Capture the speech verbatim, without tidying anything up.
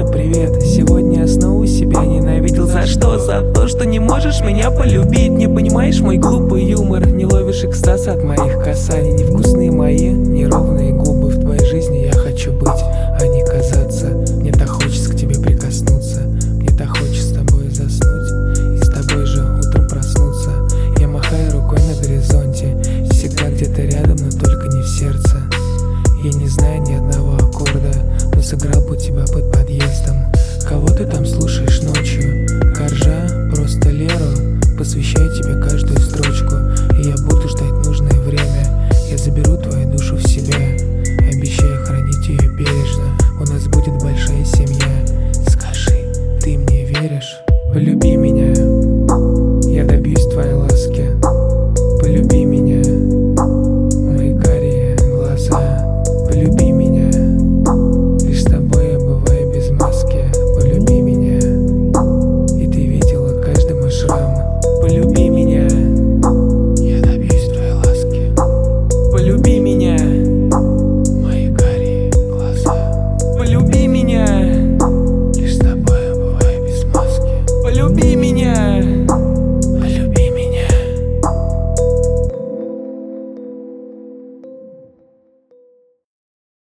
Лера, привет. Сегодня я снова себя ненавидел. За что? За то, что не можешь меня полюбить. Не понимаешь мой глупый юмор, не ловишь экстаз от моих касаний. Невкусные мои неровные губы.